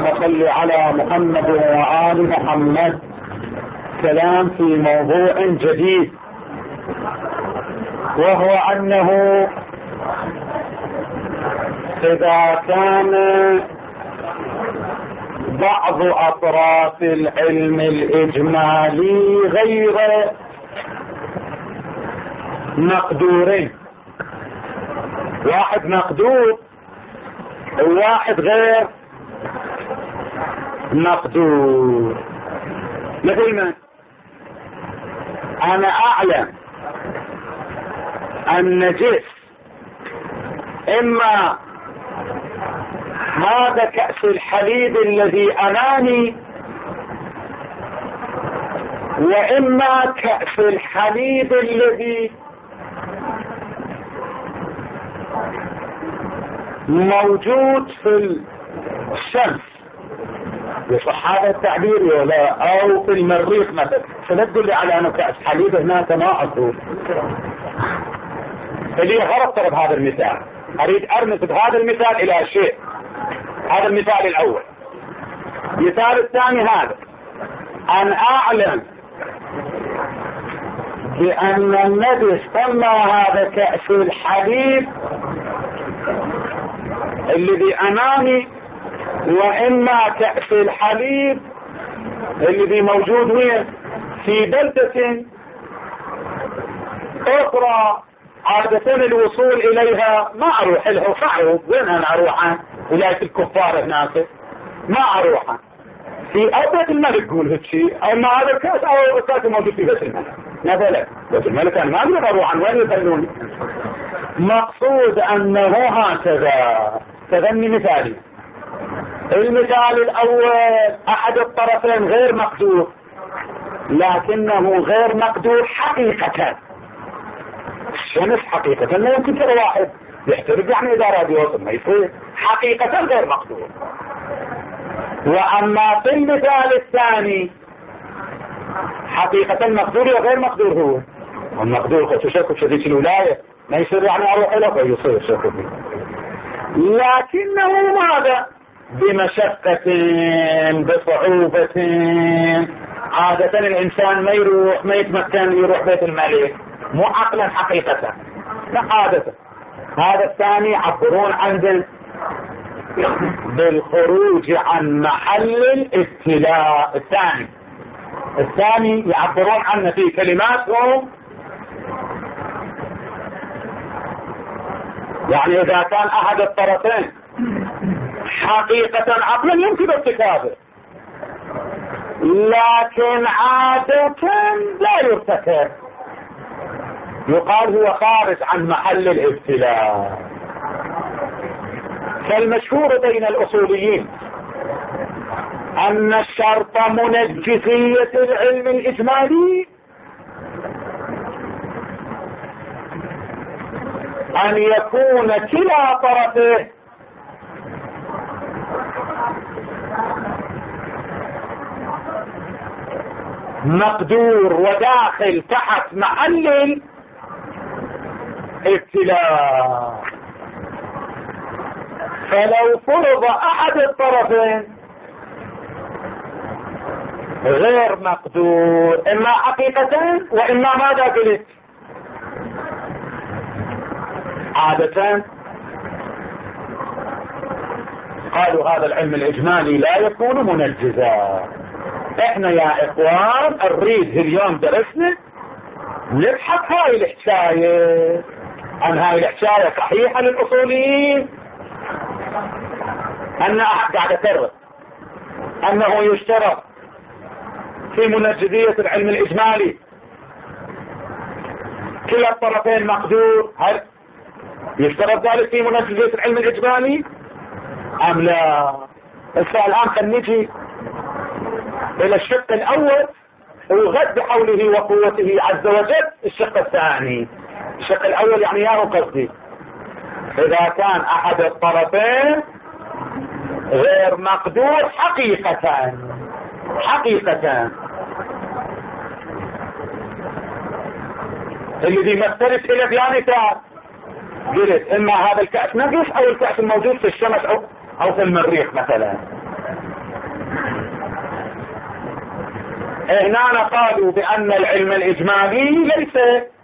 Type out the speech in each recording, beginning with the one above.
صل على محمد وآل محمد. كلام في موضوع جديد، وهو أنه إذا كان بعض أطراف العلم الإجمالي غير مقدورين، واحد مقدور وواحد غير مقدور، مثل ما أنا أعلم أن جسم إما هذا كأس الحليب الذي أمامي، وإما كأس الحليب الذي موجود في الشمس، يصح هذا التعبير ولا؟ أو في المريخ مثلا. فلا تقول لي على أنه كأس حليب هناك ما أقول. اللي غلط طلب هذا المثال، أريد أرمز بهذا المثال إلى شيء. هذا المثال الأول. المثال الثاني هذا، أن أعلم بأن النبي صلى هذا كأس الحليب الذي أمامي، وإما كأس الحليب الذي موجود وين؟ في بلدة أخرى عادة الوصول إليها ما أروح لها، صعب. وين أنا أروح؟ ولاية الكفار هناك ما أروح. في بيت الملك قول هالشيء، أما هذا الكأس أو الكأس موجود في بيت الملك مثلا. بيت الملك أنا ما أقدر أروح عن وين يخلوني. مقصود أنه هكذا. تغني مثالي. المثال الأول، أحد الطرفين غير مقدور، لكنه غير مقدور حقيقة. الشمس حقيقة لا يمكن ترى واحد يحترق، يعني إذا راد يوصل ما يصير. حقيقة غير مقدور. وأما في المثال الثاني حقيقة مقدور وغير مقدور. هو المقدور تشكل شديد الولاية ما يصير، يعني أروح له فيصير شكل، لكنه ماذا؟ بمشقة بصعوبة. عادة الإنسان ما يروح، ما يتمكن يروح بيت الملك، مو عقلا حقيقة، لا عادة. هذا الثاني يعبرون عنه بالخروج عن محل الابتلاء. الثاني يعبرون عنه في كلماتهم، يعني إذا كان أحد الطرفين حقيقة عقلا يمكن ارتكابه، لكن عادة لا يرتكب، يقال هو خارج عن محل الابتلاء. فالمشهور بين الأصوليين أن الشرط منجزية العلم الإجمالي أن يكون كلا طرفه مقدور وداخل تحت محل الابتلاء. فلو فرض أحد الطرفين غير مقدور، إما حقيقة وإما ماذا قلت؟ عادة قالوا هذا العلم الإجمالي لا يكون منجزا. احنا يا اخوان نريد اليوم درسنا نبحث هاي الحكاية، عن هاي الحكاية صحيحة للأصوليين أن قاعد أكرر أنه يشترط في منجزية العلم الإجمالي كلا الطرفين مقدور. هل يشترط ذلك في منجزية العلم الإجمالي أم لا؟ الآن خلينا إلى الشق الأول وغد بحوله وقوته عز وجل الشق الثاني. الشق الأول يعني ياه قصدي إذا كان أحد الطرفين غير مقدور حقيقة اللي بيمثلت إلى بيانتها قلت إما هذا الكأس نقص أو الكأس الموجود في الشمس أو في المريخ مثلا. هنا قالوا بأن العلم الإجمالي ليس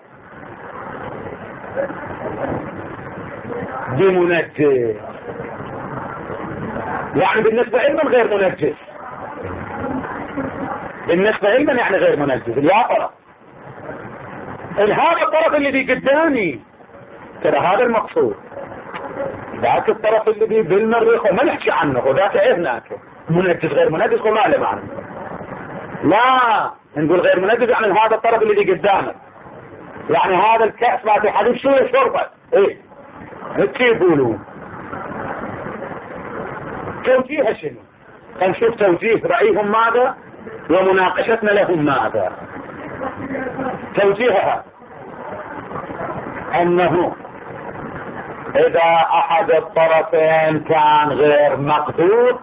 بمنجس، يعني بالنسبة لنا غير منجس، بالنسبة لنا يعني غير منجس. لا طرف هذا الطرف اللي بي قدامي ترى هذا المقصود، ذاك الطرف اللي بي بالمريخ وما نحكي عنه وذاك هناك منجس غير منجس وما له معنى. لا نقول غير منجس يعني هذا الطرف اللي بي قدامك، يعني هذا الكأس ما في حديث شو يشربه ايه هيك يقولوا. توجيهها شنو؟ نشوف توجيه رأيهم ماذا ومناقشتنا لهم ماذا. توجيهها أنه إذا أحد الطرفين كان غير مقدور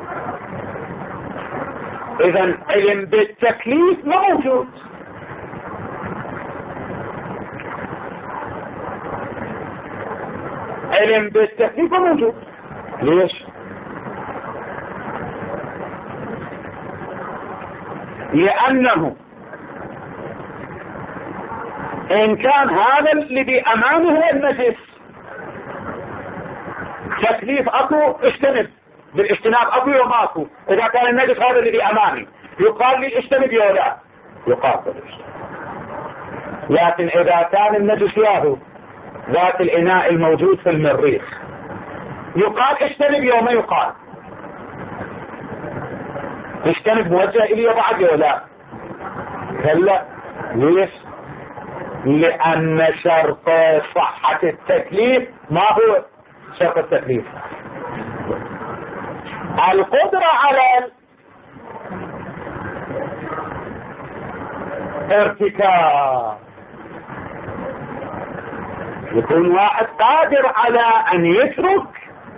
إذن علم بالتكليف ما موجود. علم بالتكليف ما موجود. ليش؟ لأنه إن كان هذا اللي بأمامه النجس تكليف أكو اجتنب، بالاجتناب أكو وماكو. إذا كان النجس هذا اللي بأمامي يقال لي اجتنب يا لا يقال بالاجتناب. لكن إذا كان النجس ياهو ذات الإناء الموجود في المريخ يقال اجتنب يا ما يقال اجتنب موجه إلي بعد يا لا. هلا ليش؟ لأن شرط صحة التكليف ما هو شرط التكليف؟ القدرة على الارتكاب. يكون واحد قادر على أن يترك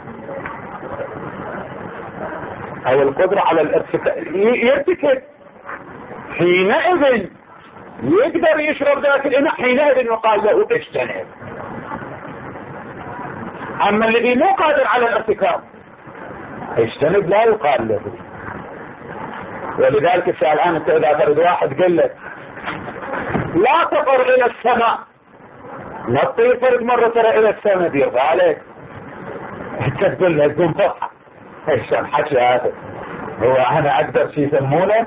أو القدرة على الارتكاب يرتكب، حينئذ يقدر يشرب ذاك الإناء، حينئذ يقال له اجتنب. أما الذي مو قادر على الارتكاب اجتنب لا يقال له. ولذلك الآن انت إذا فرد واحد قل لك لا تطر إلى السماء، لا تطير فرد مرة ترى إلى السماء دير عليك انت تقول له تقوم فرحة ايش الحكي هذا؟ هو أنا أقدر شي يسمونه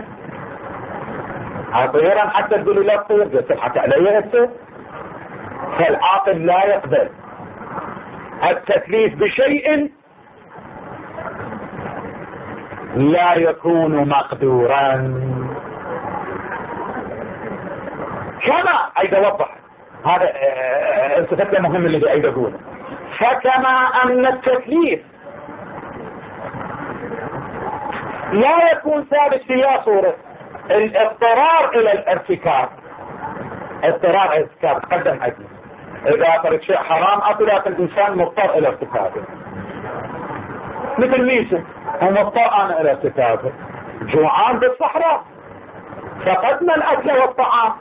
عطيرا حتى تقول لي لا تطير تضحك علي انت. فالعاقل لا يقبل التكليف بشيء لا يكون مقدورا. كما أيضا وضح هذا التفكير مهم اللي أيضا يقوله. فكما أن التكليف لا يكون ثابت في صورة الاضطرار إلى الارتكاب. اضطرار الارتكاب تقدم أجل إذا فرد شيء حرام أطلق الإنسان مضطر إلى ارتكابه، مثل ميسة هو مضطر أنا إلى ارتكابه، جوعان بالصحراء فقدنا الأكل والطعام،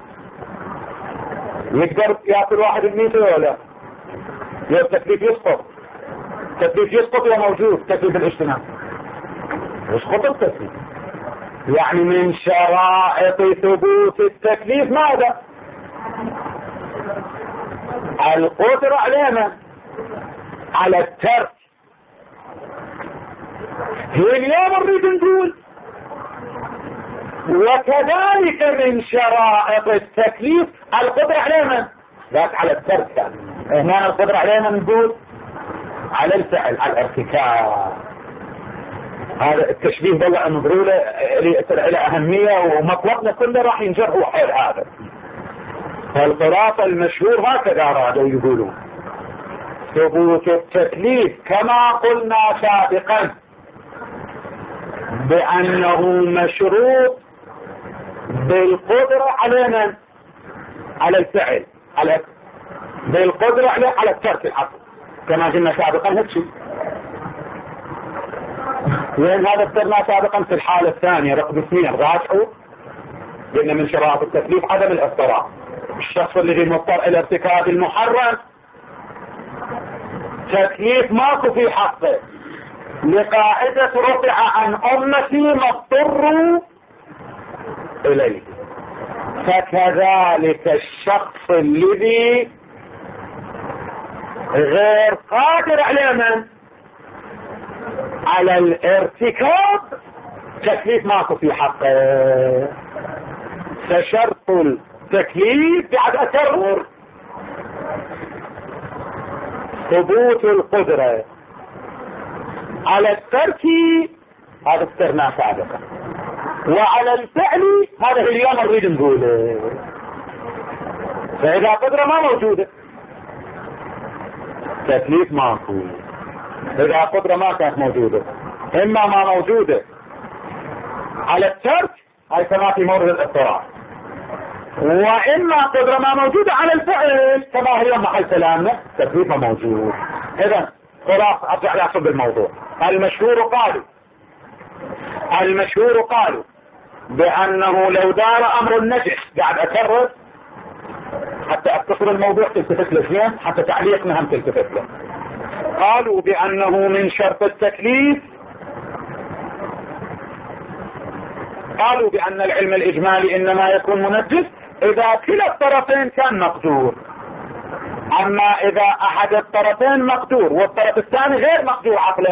يقدر يأكل واحد الميسة ولا لا؟ التكليف يسقط، التكليف يسقط وموجود تكليف الاجتماع يسقط التكليف. يعني من شرائط ثبوت التكليف ماذا؟ القدرة علينا على الترك. هي اليوم نريد نقول وكذلك من شرائط التكليف القدرة علينا لا على الترك. يعني هنا القدرة علينا نقول على الفعل على الارتكاب. هذا التشبيه بالله نظروا له أهمية ومطلبنا كله راح ينجره حيل هذا. فالقراءة المشهور هكذا رادوا يقولون ثبوت التكليف كما قلنا سابقا بأنه مشروط بالقدرة علينا على الفعل بالقدرة على الترك العقل كما قلنا سابقا. هالشيء لأن هذا ذكرنا سابقا في الحالة الثانية رقم 2 راجعوا قلنا من شرائط التكليف عدم الاضطرار. الشخص الذي مضطر الى ارتكاب المحرم تكليف ماكو في حقه لقاعدة رفع عن أمتي ما اضطروا إليه. فكذلك الشخص الذي غير قادر على الارتكاب تكليف ماكو في حقه. فشرط التكليف بعد أكرر ثبوت القدرة على الترك، هذا اذكرناه سابقا، وعلى الفعل هذا اليوم نريد نقوله. فإذا قدرة ما موجودة تكليف ماكو. إذا قدرة ما كانت موجودة، إما ما موجودة على الترك هاي كما في مورد الاضطرار، وإما قدرة ما موجودة على الفعل كما هي محل كلامنا تكليف ما موجود. إذا خلاص أرجع لأصل الموضوع. المشهور قالوا بأنه لو دار أمر النجس، قاعد أكرر حتى أتصل الموضوع تلتفت له، حتى تعليقنا هم تلتفت له. قالوا بأنه من شرط التكليف، قالوا بأن العلم الإجمالي إنما يكون منجس إذا كلا الطرفين كان مقدور. أما إذا أحد الطرفين مقدور والطرف الثاني غير مقدور عقلا،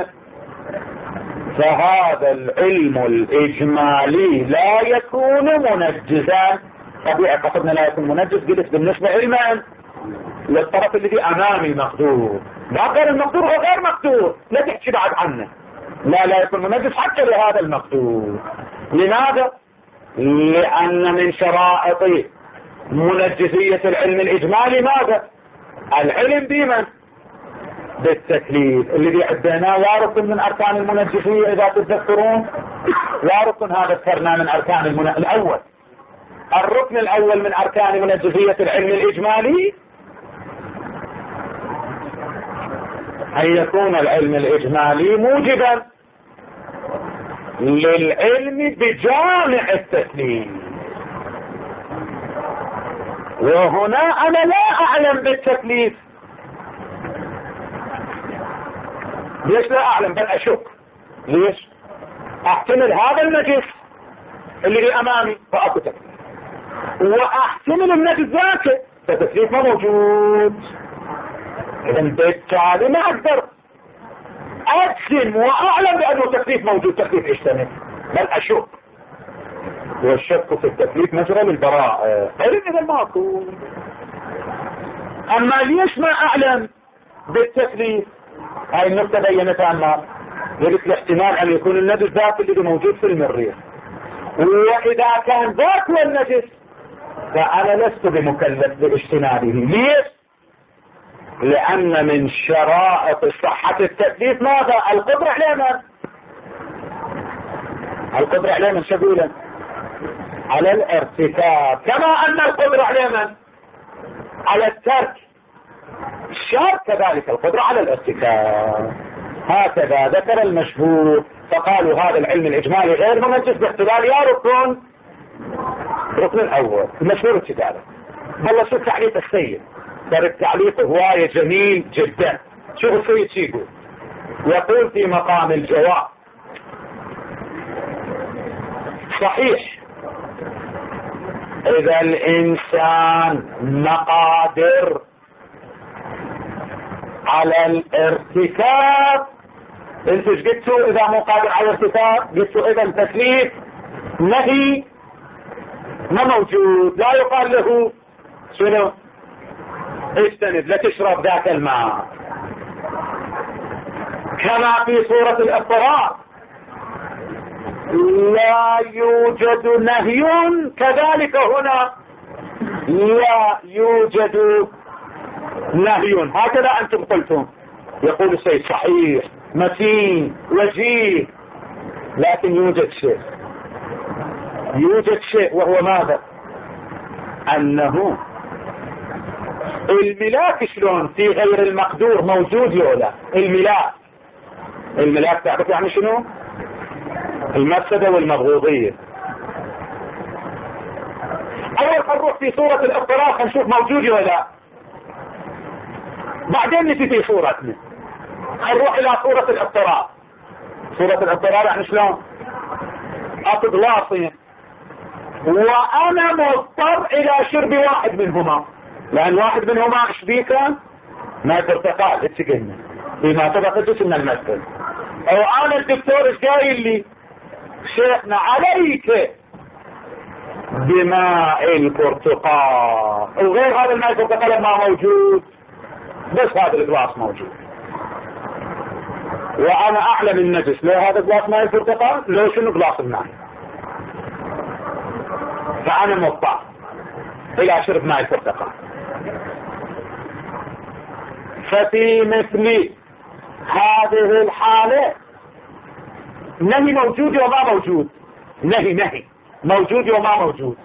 فهذا العلم الإجمالي لا يكون منجسا. طبيعي قصدنا لا يكون منجس، قلت بالنسبة علما للطرف الذي أمامي مقدور، لا غير المقدور هو غير مقدور، لا تحكي بعد عنه. لا يكون منجس حتى لهذا المقدور. لماذا؟ لأن من شرائط منجسية العلم الإجمالي ماذا؟ العلم بمن؟ بالتكليف الذي عدناه وارث من أركان المنجسية. إذا تتذكرون وارث هذا ذكرنا من أركان الأول. الركن الأول من أركان منجسية العلم الإجمالي أن يكون العلم الإجمالي موجبا للعلم بجامع التكليف. وهنا أنا لا أعلم بالتكليف. ليش لا أعلم بل أشك؟ ليش؟ أحتمل هذا النجس اللي أمامي فأكو تكليف، وأحتمل النجس ذاك فالتكليف ما موجود. إذن بالتالي ما أقدر أجزم وأعلم بأنه تكليف موجود. تكليف يشتمل بل أشك، والشك في التكليف مجرى للبراءة. إذا ماكو. أما ليش ما أعلم بالتكليف؟ هاي النقطة بينتها أما قلت الاحتمال أن يكون النجس ذاك اللي موجود في المريخ، وإذا كان ذاك هو النجس فأنا لست بمكلف باجتنابه. ليش؟ لأن من شرائط صحة التكليف ماذا؟ القدرة علينا. القدرة علينا شغولا على الارتكاب، كما أن القدرة علينا على الترك الشرط، كذلك القدرة على الارتكاب. هكذا ذكر المشهور. فقالوا هذا العلم الإجمالي غير منجس باحتمال يا ركن الأول. المشهور كذلك. والله شوف تعليق السيد، ترى التعليق هواية جميل جدا. شوف السيد يقول في مقام الجواب: صحيح إذا الإنسان مقادر على الارتكاب، انتوا قلتوا إذا مو قادر على الارتكاب، قلتوا إذا التكليف نهي ما موجود، لا يقال له شنو؟ اجتنب، لا تشرب ذاك الماء. كما في سورة الاضطرار لا يوجد نهي، كذلك هنا لا يوجد نهي. هكذا أنتم قلتم. يقول السيد: صحيح متين وجيه، لكن يوجد شيء وهو ماذا؟ أنه الملاك شلون في غير المقدور موجود ولا الملاك تعرف يعني شنو؟ المفسدة والمبغوضية. أول نروح في سورة الاضطرار نشوف موجود ولا، بعدين نجي في سورتنا نروح إلى سورة الاضطرار. سورة الاضطرار يعني شلون؟ أطلاسين وأنا مضطر إلى شرب واحد منهما، لأن واحد منهما شبيكا ما برتقال اتقلنا بما سبق جزء من المثل. أو أنا الدكتور ايش قايل لي؟ شيخنا عليك بماء البرتقال، وغير هذا الماء البرتقال ما موجود، بس هذا الجلاس موجود، وأنا أعلم النجس لو هذا جلاس ماء البرتقال لو شنو جلاس الماء، فأنا مضطر إلى شرب ماء البرتقال. ففي مثل هذه الحالة نهي موجود وما موجود، نهي موجود وما موجود.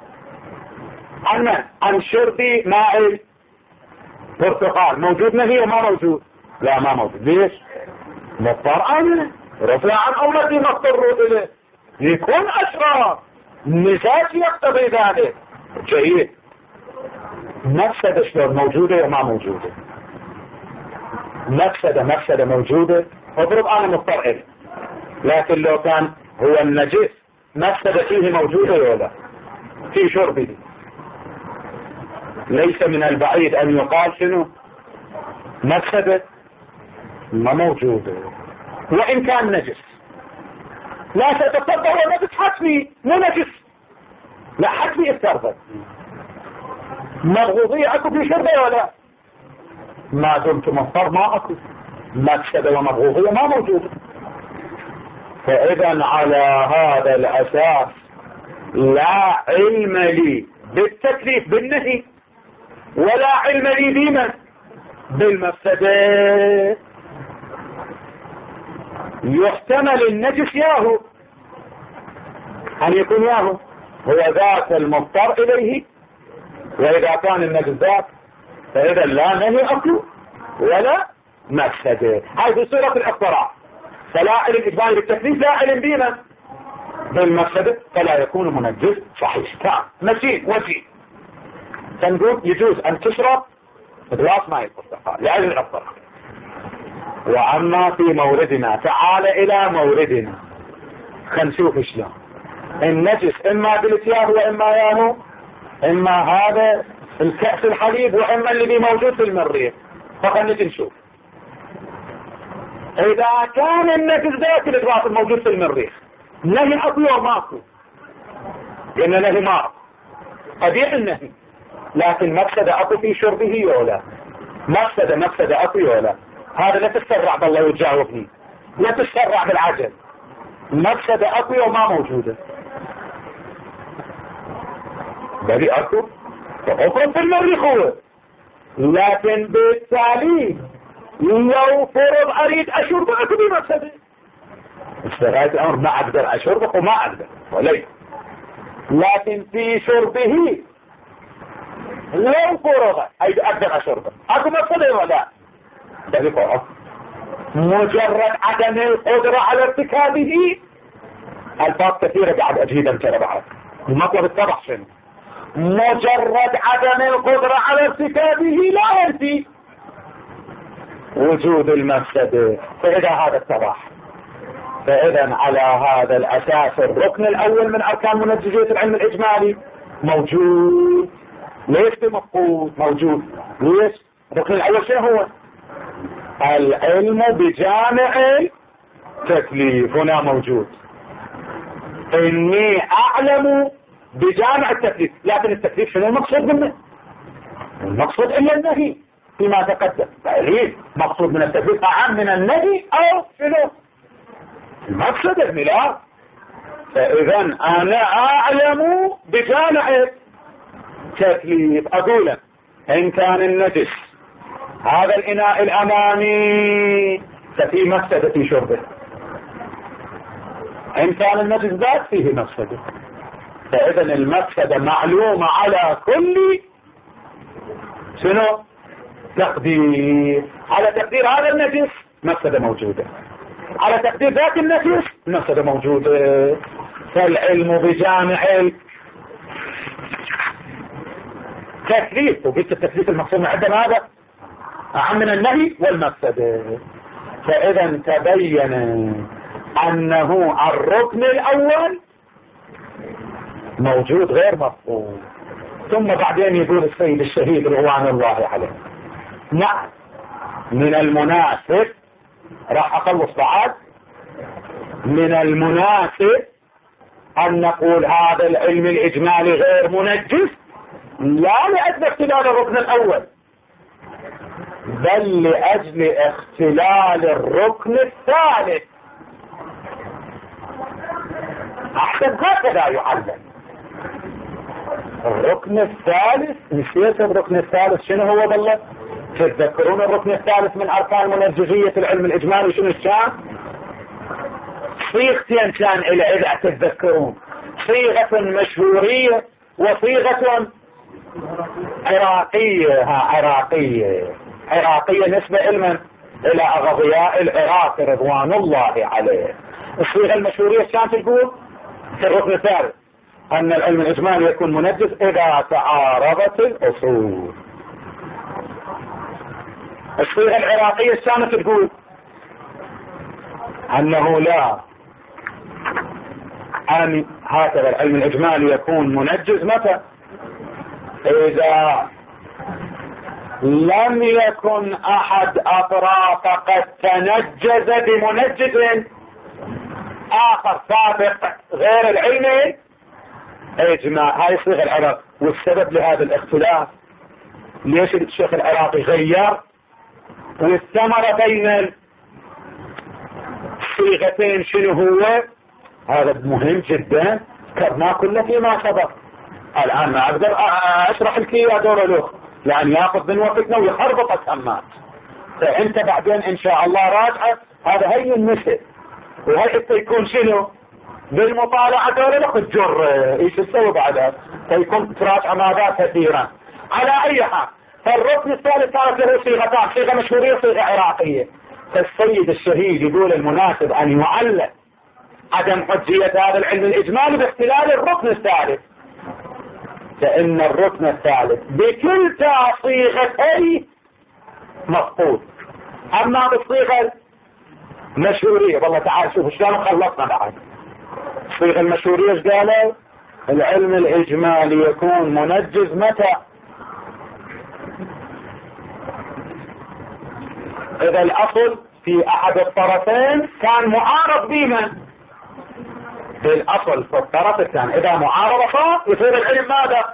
عن شرب ماء البرتقال موجود نهي وما موجود؟ لا ما موجود. ليش؟ مضطر أنا رفع عن أولادي ما اضطروا إليه، يكون أشرار المزاج يقتضي ذلك. جيد. مفسدة شلون موجودة وما موجودة؟ مفسدة موجودة، اضرب أنا مضطر إليه، لكن لو كان هو النجس مفسدة فيه موجودة ولا في شربه، ليس من البعيد أن يقال شنو مفسدة ما موجودة، وإن كان نجس لا تتصدر نجس حتمي، مو نجس لا حتمي استرضت مبغوضية أكو في شربه ولا ما دمت مضطر ما أكو مفسدة ومبغوضية ما موجودة. فإذا على هذا الأساس لا علم لي بالتكليف بالنهي ولا علم لي بمن بالمفسدة. يحتمل النجس ياهو أن يكون ياهو هو ذات المضطر إليه، وإذا كان النجس ذات فإذا لا نهي أكو ولا مفسدة. هذه صورة الاقتراع، فلا علم إجباري بالتكليف لا علم بنا بالمفسدة، فلا يكون منجس صحيح. كان متين وجيه تنقول يجوز أن تشرب بلاس ماء البرتقال لعلم الاقتراع. وأما في موردنا، تعال إلى موردنا خنشوف شلون النجس إما بالاتيان وإما ياهو، إما هذا الكأس الحليب وإما اللي موجود في المريخ. فخلنا نشوف إذا كان النجس ذات الإجراء الموجود في المريخ نهي أكو وماكو، لأن نهي ماء قبيح النهي، لكن مفسدة أكو في شربه ولا مفسدة أكو ولا؟ هذا لا تتسرع بالله وتجاوبني، لا تتسرع بالعجل. مفسدة أكو وما موجودة؟ بلي أكو فأفرد في المريخ هو، لكن بالتالي لو فرض أريد أشرب أكو بمفسدة، استغاية الأمر ما أقدر أشربه وما أقدر وليه، لكن في شربه لو فرض أقدر أشربه أكو مفسدة ولا؟ بلي مجرد عدم القدرة على ارتكابه. الفاظ كثيرة بعد أجهدا ترى بعد المطلب الطبع شنو؟ مجرد عدم القدرة على ارتكابه لا ينفي وجود المفسدة، فإذا هذا اتضح. فإذا على هذا الأساس الركن الأول من أركان منجزية العلم الإجمالي موجود، ليش بمفقود موجود؟ ليش؟ الركن الأول شنو هو؟ العلم بجامع التكليف هنا موجود. إني أعلم بجامع التكليف، لكن التكليف شنو المقصود منه؟ المقصود إلا النهي فيما تقدم. فإذا مقصود من التكليف أعم من النهي أو شنو؟ المقصد الملاك. فإذا أنا أعلم بجامع التكليف. أقول إن كان النجس هذا الإناء الأمامي ففي مفسدة في شربه، إن كان النجس ذات فيه مفسدة، فإذا المفسدة معلومة على كل شنو تقدير. على تقدير هذا النجس مفسدة موجودة، على تقدير ذات النجس مفسدة موجودة. فالعلم بجامع التكليف، وقلت التكليف المقصود من عدم هذا أعم من النهي والمفسدة. فإذا تبين أنه الركن الأول موجود غير مفقود. ثم بعدين يقول السيد الشهيد رضوان الله عليه نعم من المناسب، راح اخلص بعد، من المناسب ان نقول هذا العلم الاجمالي غير منجز، لا لاجل اختلال الركن الاول، بل لاجل اختلال الركن الثالث. احسن هكذا يعلم. الركن الثالث، نسيت الركن الثالث شنو هو بالله؟ تتذكرون الركن الثالث من اركان منجزية العلم الاجمالي شنو كان؟ صيغتين كان اذا تتذكرون، صيغة مشهورية وصيغة عراقية. عراقية نسبة الى اغضياء العراق رضوان الله عليه. الصيغة المشهورية كانت تقول في الركن الثالث ان العلم الاجمالي يكون منجز اذا تعارضت الاصول. الصيغة العراقية كانت تقول انه لا، ان هكذا العلم الاجمالي يكون منجز متى؟ اذا لم يكن احد اطراف قد تنجز بمنجز اخر سابق غير العلم اجماع. هاي صيغة العراق. والسبب لهذا الاختلاف ليش الشيخ العراقي غير، والثمرة بين الصيغتين شنو هو؟ هذا مهم جدا، ذكرناه كله فيما سبق. الان ما اقدر اشرح لك يا دور الاخ، يعني ياخذ من وقتنا ويخربط السمات. فانت بعدين ان شاء الله راجعه هذا هي المثل، وهي حتى يكون شنو بالمطالعه دور الاخ تجر ايش تسوي بعدها، فيكون تراجع ماذا كثيرا. على اي حال، فالركن الثالث كانت له صيغتان، صيغه مشهوريه وصيغه عراقيه. فالسيد الشهيد يقول المناسب ان يعلق عدم حجية هذا العلم الإجمالي باختلال الركن الثالث، فإن الركن الثالث بكلتا صيغتين مفقود. أما بالصيغة المشهورية، والله تعال شوف شلون خلصنا بعد. الصيغة المشهورية ايش قالوا؟ العلم الإجمالي يكون منجز متى؟ إذا الأصل في أحد الطرفين كان معارض بمن؟ بالأصل في الطرف الثاني. إذا معارضة يصير العلم ماذا؟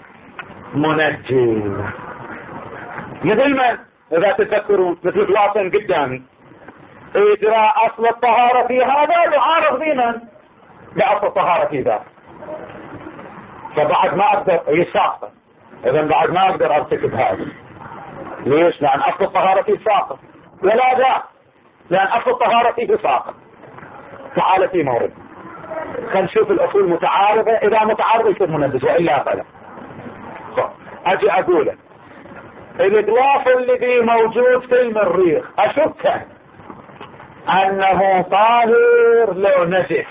منجز. مثل من؟ إذا تذكرون مثل فلاطين قدامي، إجراء أصل الطهارة في هذا يعارض بمن؟ بأصل الطهارة في ذا. فبعد ما أقدر يساقط، إذا بعد ما أقدر أرتكب هذا. ليش؟ لأن أصل الطهارة فيه ساقط، ولا ذا، لأن أصل الطهارة فيه ساقط. تعال في مورد، خلينا نشوف الأصول متعارضة، إذا متعارضة يصير منجز وإلا فلا. أجي أقول الإطلاق الذي موجود في المريخ أشك أنه طاهر لو نجس.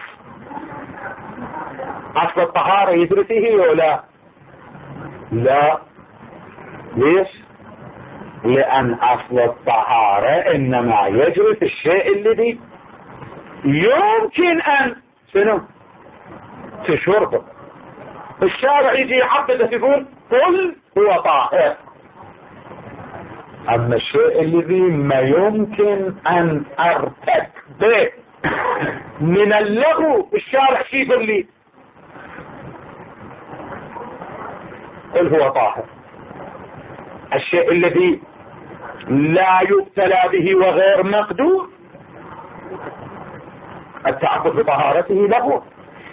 أصل الطهارة يدري فيه ولا لا؟ ليش؟ لأن أصل الطهارة إنما يجري في الشيء الذي يمكن أن شنو تشربه. الشارع يجي يعبده يقول قل هو طاهر. أما الشيء الذي ما يمكن أن أرتكبه من اللغو، الشارع شي يقول لي قل هو طاهر. الشيء الذي لا يبتلى به وغير مقدور، التعبد بطهارته له.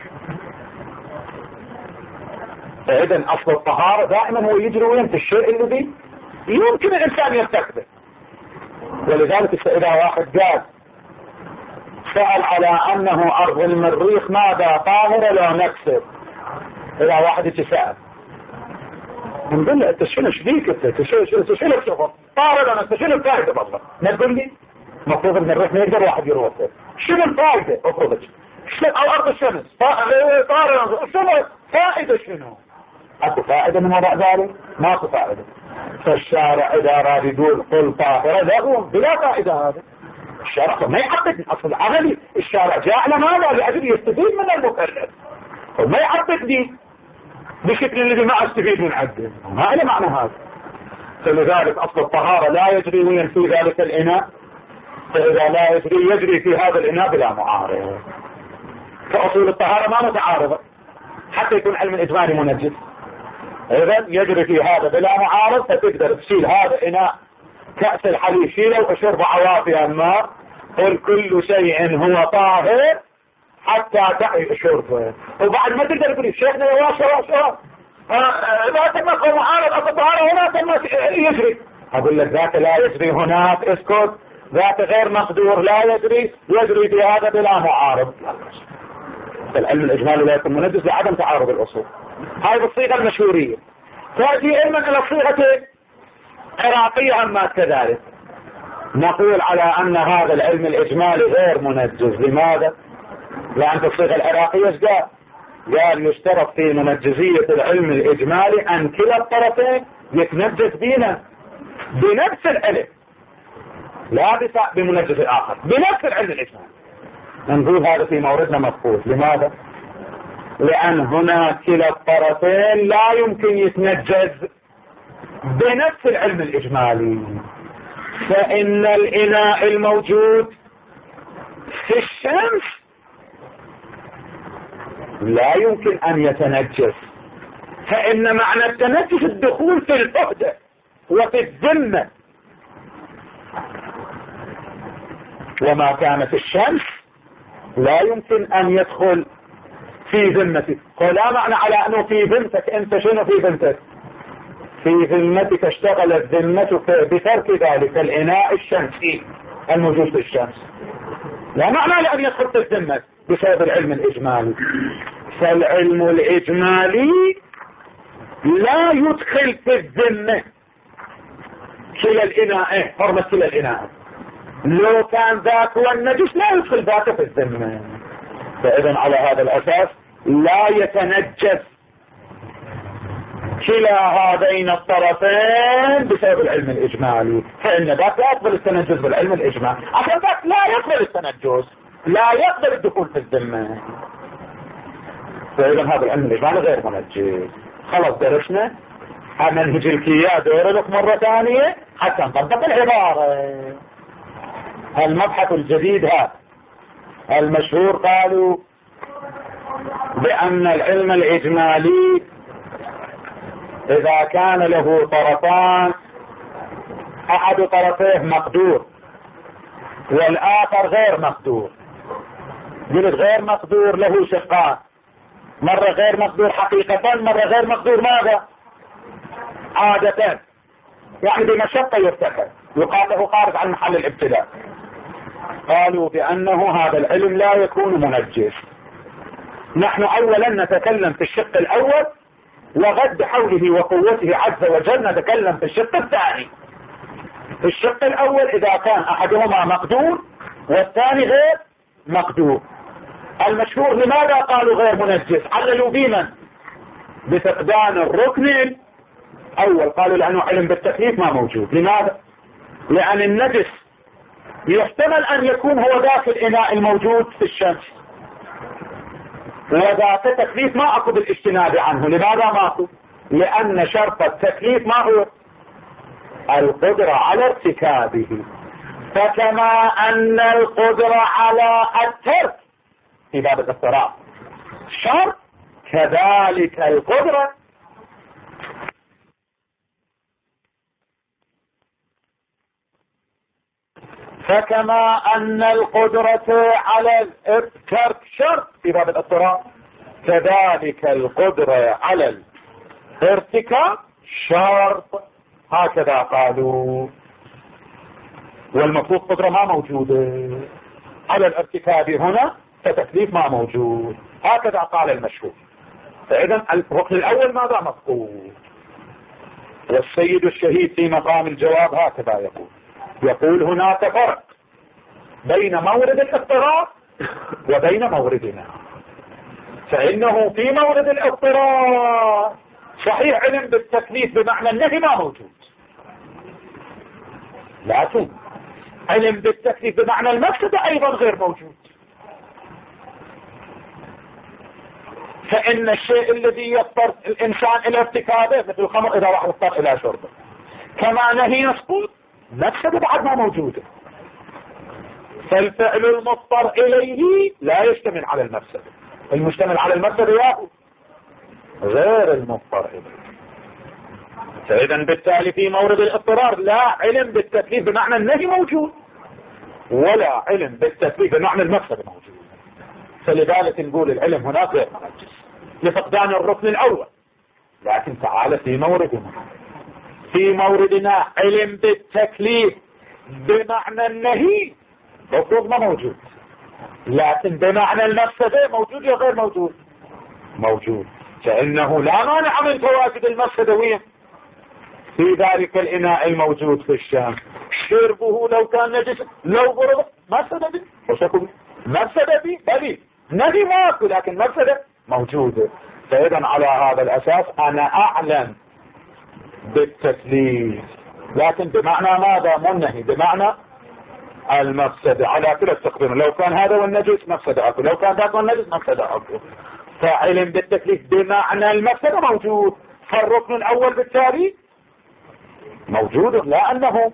فإذن أصل الطهارة دائما هو يجري وين؟ في الشيء الذي يمكن الإنسان يرتكبه. ولذلك إذا واحد قال سأل على أنه أرض المريخ ماذا طاهرة لو نكسر، إذا واحد يتسأل نقول له انت شنو شبيك، انت شنو الشغل طارد، انت شنو الفائده والله؟ ما تقول لي المفروض ان الريح ما يقدر واحد يروح، شنو الفائده؟ افرض شنو على ارض الشمس طارد، شنو فائده؟ شنو اكو فائده من وراء ذلك؟ ماكو فائده. فالشارع اذا راد يقول قل طاهره لا هو بلا فائده. هذا الشارع ما يعبد اصل عملي، الشارع جاء لماذا؟ لاجل يستفيد من المكلف، وما يعبد لي بشكل الذي ما استفيد من عده، ما له معنى هذا. فلذلك أصل الطهارة لا يجري وينفي ذلك الإناء، فإذا لا يجري في هذا الإناء بلا معارض. فأصول الطهارة ما متعارضة حتى يكون علم الإجمالي منجس. إذن يجري في هذا بلا معارض، فتقدر تشيل هذا إناء كأس الحليب شيله واشرب عوافي الماء، قل كل شيء هو طاهر حتى تعي شربه. وبعد ما تقدر تقول شيخنا واشا لا تم معارض الطهارة هنا تم يجري. أقول لك ذاك لا يجري هناك، اسكت. ذاك غير مقدور لا يجري في هذا بلا معارض. العلم الإجمالي لا يكون منجس لعدم تعارض الأصول. هاي بالصيغة المشهورية. تأتي علما إلى الصيغة عراقية أما كذلك، نقول على أن هذا العلم الإجمالي غير منجز. لماذا؟ لأن في الصيغة العراقية قال يشترط في منجزية العلم الإجمالي أن كلا الطرفين يتنجز بنفس العلم، لا بمنجز الآخر، بنفس العلم الإجمالي. نقول هذا في موردنا مفقود. لماذا؟ لأن هنا كلا الطرفين لا يمكن يتنجز بنفس العلم الإجمالي، فإن الإناء الموجود في الشمس لا يمكن أن يتنجس، فإن معنى التنجس الدخول في العهدة وفي الذمة، وما كان في الشمس لا يمكن أن يدخل في ذمتك. ولا معنى على أنه في ذمتك. أنت شنو في ذمتك؟ في ذمتك اشتغلت ذمتك بترك ذلك الإناء الشمسي الموجود في الشمس. لا معنى لأن يدخل في الذمة بسبب العلم الإجمالي. فالعلم الإجمالي لا يدخل في الذمة كلا الإناء، حرمة كلا الإناء. لو كان ذاك هو النجس لا يدخل ذاك في الذمة. فإذن على هذا الأساس لا يتنجس كلا هذين الطرفين بسبب العلم الإجمالي، فإن ذاك لا يقبل التنجس بالعلم الإجمالي، عشان ذاك لا يقبل التنجس، لا يقبل الدخول في الذمة. فإذن هذا العلم الإجمالي غير منجس. خلاص درسنا منهج الكياد دور لك مرة ثانية حتى نطبق العبارة. المبحث الجديد هذا المشهور قالوا بأن العلم الإجمالي إذا كان له طرفان، أحد طرفيه مقدور والآخر غير مقدور. قلت غير مقدور له شقان، مرة غير مقدور حقيقة، مرة غير مقدور ماذا؟ عادة، يعني بمشقة يرتكب، يقال له خارج عن محل الابتلاء. قالوا بأنه هذا العلم لا يكون منجس. نحن أولا نتكلم في الشق الأول، وغد بحوله وقوته عز وجل نتكلم في الشق الثاني. في الشق الأول إذا كان أحدهما مقدور والثاني غير مقدور. المشهور لماذا قالوا غير منجس؟ عللوا بمن؟ بفقدان الركن الأول. قالوا لأنه علم بالتكليف ما موجود. لماذا؟ لأن النجس يحتمل أن يكون هو ذاك الإناء الموجود في الشمس، وذاك التكليف ما أكو بالاجتناب عنه. لماذا ما أكو؟ لأن شرط التكليف ما هو؟ القدرة على ارتكابه. فكما أن القدرة على الترك في باب الاضطرار شرط، كذلك القدرة فكما أن القدرة على الترك شرط في باب الاضطرار، كذلك القدرة على الارتكاب شرط. هكذا قالوا. والمفروض قدرة ما موجودة على الارتكاب هنا، فتكليف ما موجود. هكذا قال المشهور. فإذا الركن الأول ماذا مفقود؟ والسيد الشهيد في مقام الجواب هكذا يقول هناك فرق بين مورد الاضطرار وبين موردنا. فإنه في مورد الاضطرار صحيح علم بالتكليف بمعنى النهي ما موجود، لكن علم بالتكليف بمعنى المفسدة أيضا غير موجود. فإن الشيء الذي يضطر الإنسان إلى ارتكابه مثل الخمر إذا راح يضطر إلى شربه كما نهي يسقط، مفسدة بعد ما موجودة. فالفعل المضطر إليه لا يشتمل على المفسدة، المشتمل على المفسدة ياهو غير المضطر إليه. فإذا بالتالي في مورد الاضطرار لا علم بالتكليف بمعنى النهي موجود، ولا علم بالتكليف بمعنى المفسدة موجود. فلذلك نقول العلم هناك غير منجس لفقدان الركن الأول. لكن تعال في موردنا علم بالتكليف بمعنى النهي مفروض ما موجود، لكن بمعنى المفسدة موجود يا غير موجود؟ موجود. فإنه لا مانع من تواجد المفسدة وين؟ في ذلك الإناء الموجود في الشام. شربه لو كان نجس لو برد مفسدة به وشكل مفسدة به بلي نهي ماكو، لكن مفسدة موجودة. فإذا على هذا الأساس أنا أعلم بالتكليف، لكن بمعنى ماذا؟ منهي بمعنى المفسدة على كلا التقدير. لو كان هذا والنجس مفسدة أكو، لو كان ذاك والنجس مفسدة أكو. فعلم بالتكليف بمعنى المفسدة موجود، فالركن الأول بالتالي موجود لا أنه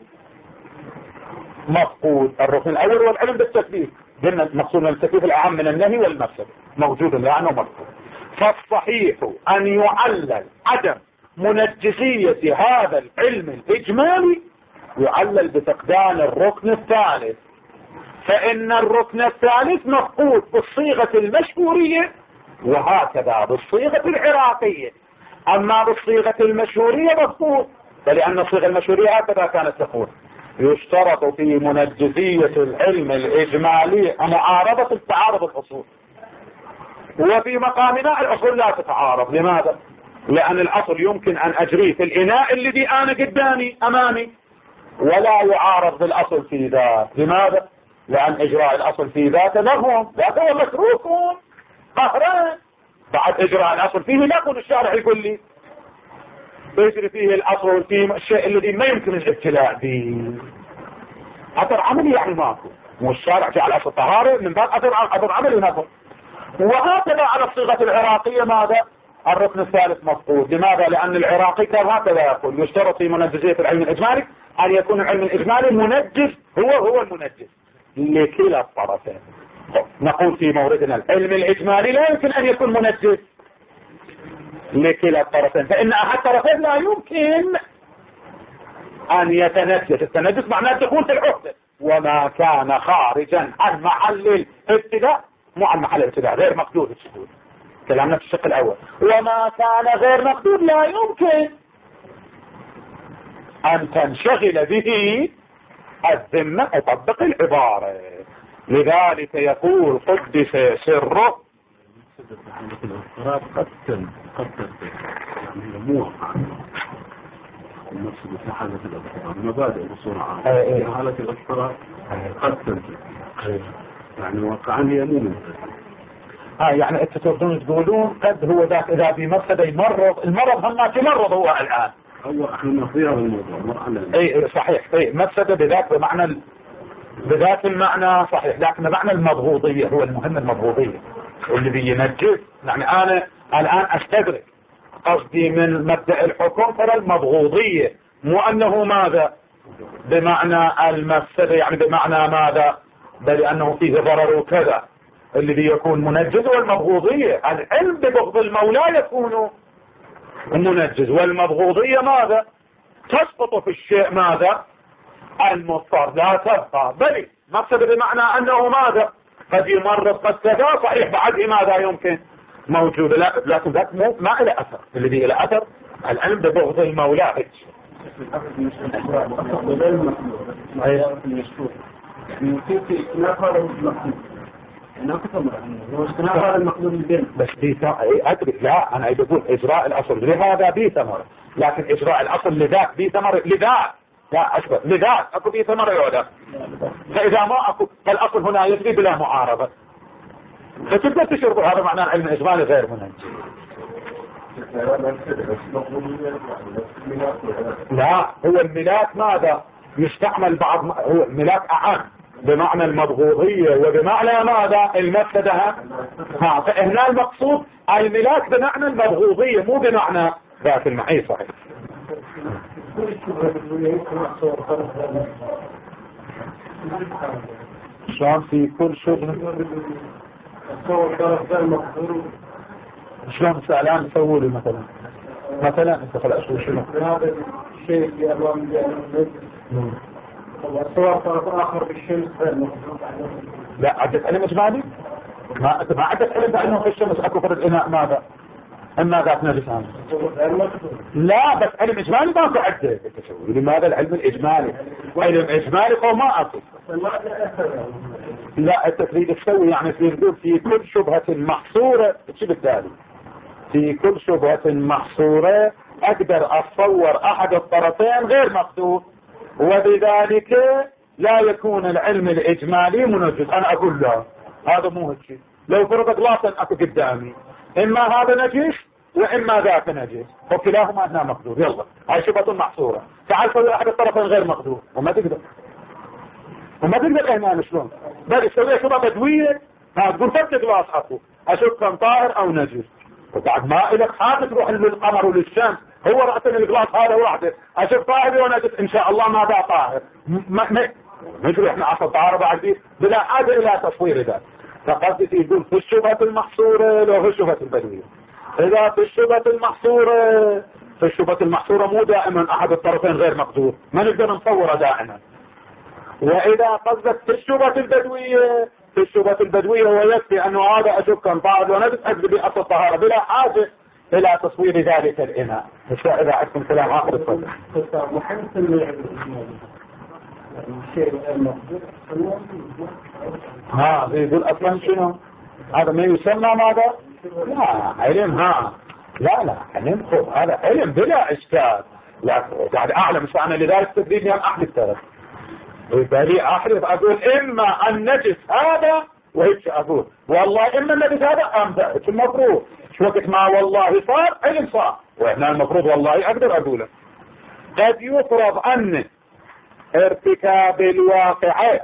مفقود. الركن الأول والعلم بالتكليف قلنا مقصود من التكليف الأعم من النهي والمفسدة موجود لا أنه مفقود. فالصحيح أن يعلل عدم منجزية هذا العلم الإجمالي يعلل بفقدان الركن الثالث، فإن الركن الثالث مفقود بالصيغة المشهورية وهكذا بالصيغة العراقية. أما بالصيغة المشهورية مفقود، فلأن الصيغة المشهورية هكذا كانت تقول: يشترط في منجزية العلم الإجمالي معارضة التعارض الأصول. وفي مقامنا الأصول لا تتعارض. لماذا؟ لأن الأصل يمكن أن أجريه في الإناء الذي أنا قدامي أمامي ولا يعارض بالأصل في ذات. لماذا؟ لأن إجراء الأصل في ذاته لغو، ذاته هو متروك قهرا. بعد إجراء الأصل فيه لا يكون الشارع يقول لي بيجري فيه الأصل في الشيء الذي ما يمكن الابتلاء به. أثر عملي يعني ماكو، والشارع جعل أصل طهارة من باب أثر عملي ماكو. وهكذا على الصيغة العراقية ماذا؟ الركن الثالث مفقود. لماذا؟ لأن العراقي كان هكذا يقول: يشترط في منجزية العلم الإجمالي أن يكون العلم الإجمالي منجز هو المنجز لكلا الطرفين. نقول في موردنا العلم الإجمالي لا يمكن أن يكون منجز لكلا الطرفين، فإن أحد الطرفين لا يمكن أن يتنجس. التنجس معناه الدخول في العهدة، وما كان خارجا عن محل الابتداء مو عن محل الابتداء غير مقدور الشهود. كلامنا في الشق الأول. وما كان غير مقدور لا يمكن أن تنشغل به الذمة وتطبق العبارة. لذلك يقول قدس سره: قد تنتهي يعني مو المقصود في حالة الاضطراب مبادئ بسرعة في حالة الاضطراب قد تنتهي يعني واقعا هي مو منتهي. يعني انت تردون تقولون قد هو ذاك اذا بمفسده المرض هم تمرض هو الان. هو احنا نفيها بالموضوع اي صحيح. اي مفسده بذات المعنى صحيح، لكن معنى المضغوطية هو المهم. المضغوطية الذي ينجز. يعني انا الان استدرك قصدي من مبدأ الحكم ترى المضغوطية مو انه ماذا بمعنى المفسده، يعني بمعنى ماذا؟ بل انه فيه ضرر وكذا. الذي يكون منجز والمبغوضية. العلم ببغض المولى يكون منجز، والمبغوضية ماذا؟ تسقط في الشيء ماذا؟ المضطر لا تبقى. بل مقصد بمعنى انه ماذا؟ قد يمرض قد كذا صحيح بعد ماذا يمكن موجود. لا لكن ذاك ما إلى أثر. الذي إلى أثر العلم ببغض المولى. بس دي أدرك. لا أنا بقول إجراء الأصل لهذا بي ثمرة، لكن إجراء الأصل لذاك بي ثمرة لذاك لا أشبه لذاك أكو بي ثمرة يودا. فإذا ما أكو فالأصل هنا يجري بلا معارضة. فتبدأ تشرب. هذا معناه علم إجمالي غير منجز. لا هو الملاك ماذا يستعمل بعض. هو الملاك أعام بمعنى المبغوضية وبمعنى ماذا؟ المفسدة. فهنا المقصود الملاك بمعنى المبغوضية مو بمعنى ذات المعية. صحيح. شلون في كل شبهة؟ شلون سألان سووا لي مثلا انت خلق شنو هذا الشيء في الوان والصور طرف اخر بالشمس. لا عدت علم اجمالي، ما عدت علم بانه في الشمس اكو فرد اناء ماذا اما ذات نجس. لا بس علم اجمالي ما تعدد. لماذا العلم الاجمالي؟ وعلم اجمالي قوم ما اصل. لا انت تريد تسوي يعني تقول في كل شبهة محصورة شو بالتالي؟ في كل شبهة محصورة اقدر اتصور احد الطرفين غير مقصود، وبذلك لا يكون العلم الاجمالي منجز. انا اقول لا هذا مو هالشيء. لو فرض غلاطا اكو قدامي اما هذا نجس واما ذاك نجس وكلاهما انها مقدور. يلا هاي شبهة محصورة، تعال سوي احد الطرفين غير مقدور وما تقدر هنا شلون بل تسوي شبهة بدوية. تقول فرد غلاص اكو اشوف كان طاهر او نجس، وبعد ما إلك حاجة تروح للقمر وللشمس هو رأس الغلاص هذا واحد اشوف طاهر ونجس ان شاء الله ما دا طاهر. نجري احنا عصر طاهر بعد دي بلا حاجة الى تصوير ذلك. فقصدي يقول في الشبهة المحصورة لو في الشبهة البدوية. اذا في الشبهة المحصورة مو دائما احد الطرفين غير مقدور، ما نقدر نصوره دائما. واذا قصدت في الشبهة البدوية هو يكفي انه هذا اشوف كان طاهر ونجس اجد بأصل الطهارة بلا حاجة الى تصوير ذلك الاناء. اذا عندكم كلام اخر تفضل. يقول اصلا شنو هذا ما يسمى ماذا؟ لا علم. لا علم هذا علم بلا اشكال. لا يعني اعلم انا لذلك تدريبني عن احد الترف بالي احلف اقول اما النجس هذا وهيك اقول والله اما النجس هذا امدا المفروض شو وقت ما والله صار علم صار، واحنا المفروض والله اقدر اقوله. قد يفرض ان ارتكاب الواقعة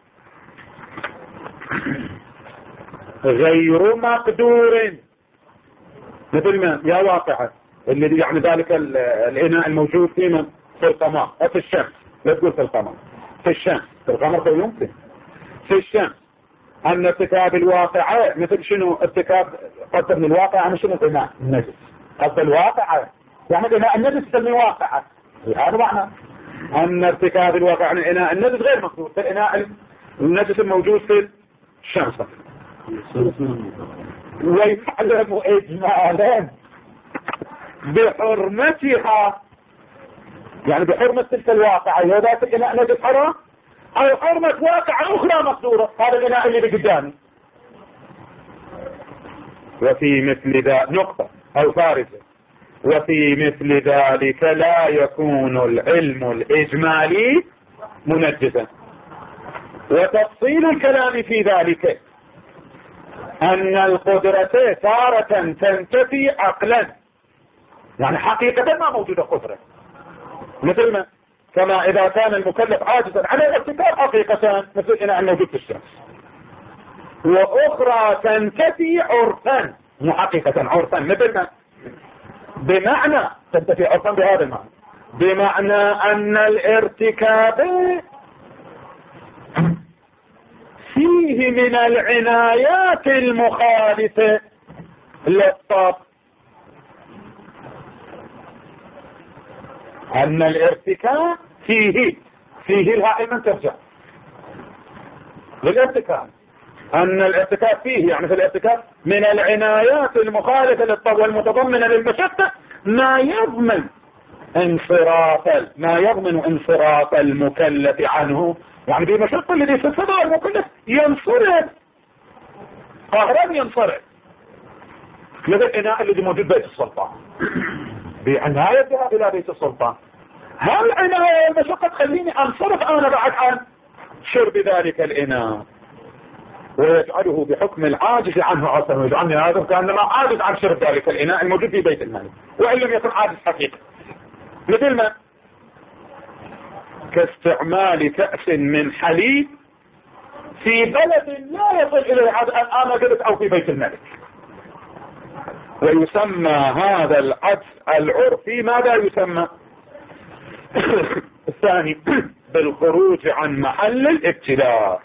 غير مقدور، مثل ما يا واقعة اللي يعني ذلك الاناء الموجود في القمر في الشمس. لا تقول في القمر، في الشمس. في القمر يمكن في الشمس ان ارتكاب الواقعة مثل شنو ارتكاب قدر من الواقع يعني شنو الاناء النجس قدر الواقعة يعني الاناء النجس تسمي واقعة. هذا معنى ان ارتكاب الواقع عن الاناء النجس غير مقدور في الاناء النجس الموجود في الشمس. ويعلم اجمالا بحرمتها يعني بحرمة تلك الواقعة هي ذات الاناء نجس حرام او حرمة واقعة اخرى مقدورة هذا الاناء اللي بقدامي. وفي مثل ذا نقطة او فارسة وفي مثل ذلك لا يكون العلم الإجمالي منجزا. وتفصيل الكلام في ذلك أن القدرة تارة تنتفي عقلا، يعني حقيقة ما موجودة قدرة مثل ما كما إذا كان المكلف عاجزا عن الارتكاب حقيقة مثل إناء الموجود في الشمس، وأخرى تنتفي عرفا مو حقيقة عرفا مثل ما بمعنى تنتفي عرفا بهذا المعنى بمعنى أن الارتكاب فيه من العنايات المخالفة للطب. أن الارتكاب فيه الهاء من ترجع للارتكاب أن الارتكاب فيه يعني في الارتكاب من العنايات المخالفة للطب والمتضمنة للمشقة ما يضمن انصراف المكلف عنه، يعني بمشقة الذي ستفضل المكلف ينصرف قهرا ينصرف لذا الإناء الذي موجود بيت السلطان بعنايتها إلى بيت السلطان. هل عناية المشقة تخليني أنصرف أنا بعد عن شرب ذلك الإناء ويجعله بحكم العاجز عنه عاصم ويجعلني هذا كأنما عاجز عن شرب ذلك الإناء الموجود في بيت المال وإن لم يكن عاجز حقيقي، مثل ما كاستعمال كأس من حليب في بلد لا يصل إليه أنا قلت أو في بيت الملك. ويسمى هذا العجز العرفي ماذا يسمى؟ الثاني بالخروج عن محل الابتلاء.